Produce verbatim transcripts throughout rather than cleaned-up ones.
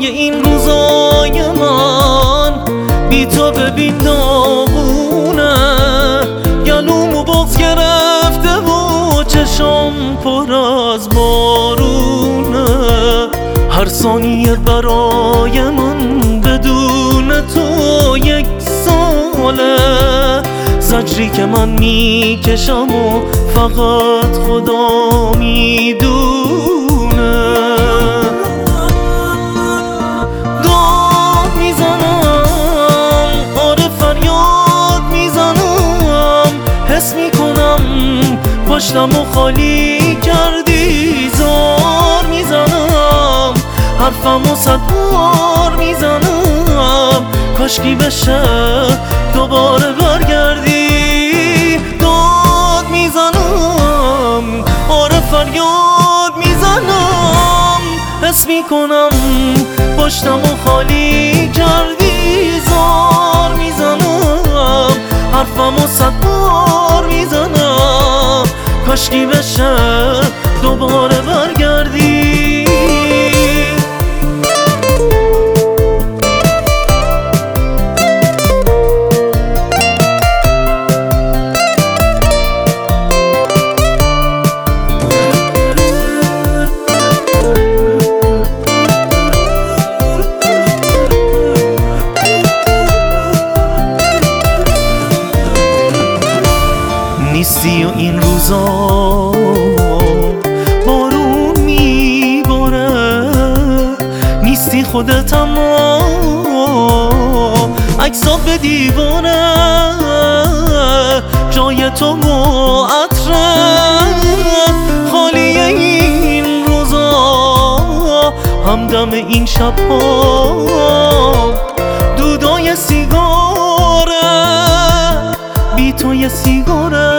روزای این روزای من بی تو ببین داغونه، گلومو بغض گرفته و چشام پر از بارونه. هر ثانیه برای من بدون تو یک ساله، زجری که من میکشم و فقط خدا میدونه. داد میزنم، آره فریاد میزنم، حس میکنم پشتم و خالی کردی. زار میزنم، حرفم و صد بار میزنم، کاشکی بشه دوباره برگردی. داد میزنم، آره فریاد میزنم، حس میکنم پشتم و خالی کردی. زار میزنم، حرفم و صد بار میزنم، کاشکی بشه دوباره برگردی. نیستی و این روزا بارون میباره، نیستی خودت اما عکسات به دیواره. جای تو و عطرت خالیه این روزا، همدم این شبها دودای سیگاره، بی تو یه سیگاره.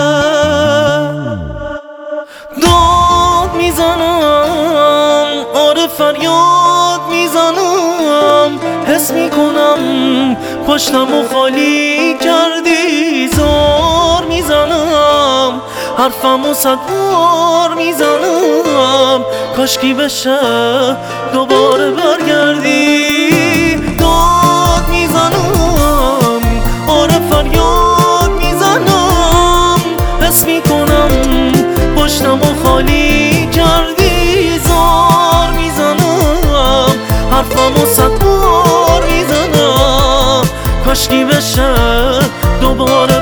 داد میزنم، آره فریاد میزنم، حس میکنم پشتم و خالی کردی. زار میزنم، حرفم و صد بار میزنم، کاشکی بشه دوباره برگردی. داد میزنم، آره فریاد میزنم، حس میکنم پشتم و خالی کردی. زار میزنم، حرفم و صد بار میزنم، کاشکی بشه دوباره